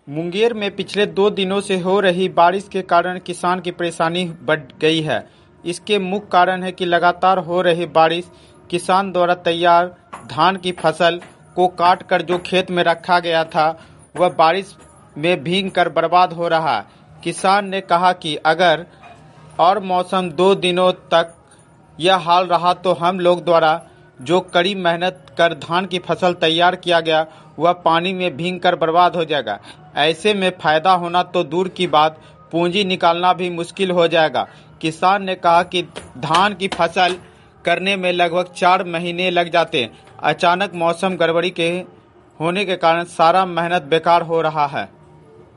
मुंगेर में पिछले 2 दिनों से हो रही बारिश के कारण किसान की परेशानी बढ़ गई है। इसके मुख्य कारण है कि लगातार हो रही बारिश किसान द्वारा तैयार धान की फसल को काट कर जो खेत में रखा गया था वह बारिश में भीग कर बर्बाद हो रहा है। किसान ने कहा कि अगर और मौसम 2 दिनों तक यह हाल रहा तो हम लोग द्वारा जो कड़ी मेहनत कर धान की फसल तैयार किया गया वह पानी में भीग कर बर्बाद हो जाएगा। ऐसे में फायदा होना तो दूर की बात, पूंजी निकालना भी मुश्किल हो जाएगा। किसान ने कहा कि धान की फसल करने में लगभग 4 महीने लग जाते हैं। अचानक मौसम गड़बड़ी के होने के कारण सारा मेहनत बेकार हो रहा है।